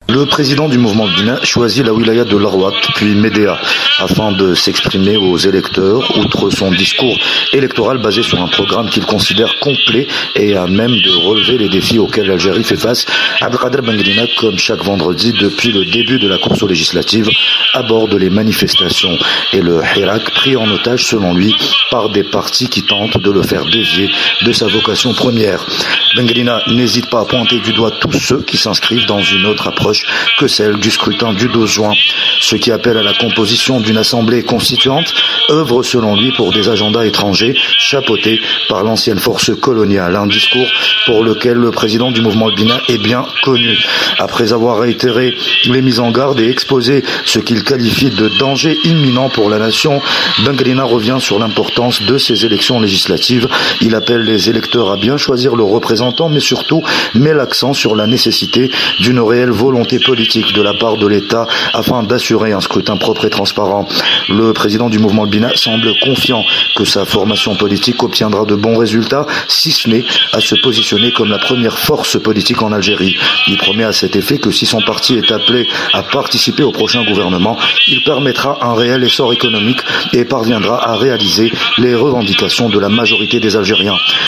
Le président du mouvement Bina choisit la wilaya de Larwat, puis Médéa, afin de s'exprimer aux électeurs, outre son discours électoral basé sur un programme qu'il considère complet et à même de relever les défis auxquels l'Algérie fait face. Abdelkader Bengrina, comme chaque vendredi depuis le début de la course aux législatives, aborde les manifestations et le Hirak pris en otage, selon lui, par des partis qui tentent de le faire dévier de sa vocation première. Bengrina n'hésite pas à pointer du doigt tous ceux qui s'inscrivent dans une autre approche que celle du scrutin du 12 juin. Ceux qui appellent à la composition d'une assemblée constituante œuvrent selon lui pour des agendas étrangers chapeautés par l'ancienne force coloniale. Un discours pour lequel le président du mouvement Bina est bien connu. Après avoir réitéré les mises en garde et exposé ce qu'il qualifie de danger imminent pour la nation, Bengrina revient sur l'importance de ces élections législatives. Il appelle les électeurs à bien choisir leurs représentants, mais surtout met l'accent sur la nécessité d'une réelle volonté politique de la part de l'État afin d'assurer un scrutin propre et transparent. Le président du mouvement Bina semble confiant que sa formation politique obtiendra de bons résultats, si ce n'est à se positionner comme la première force politique en Algérie. Il promet à cet effet que si son parti est appelé à participer au prochain gouvernement, il permettra un réel essor économique et parviendra à réaliser les revendications de la majorité des Algériens.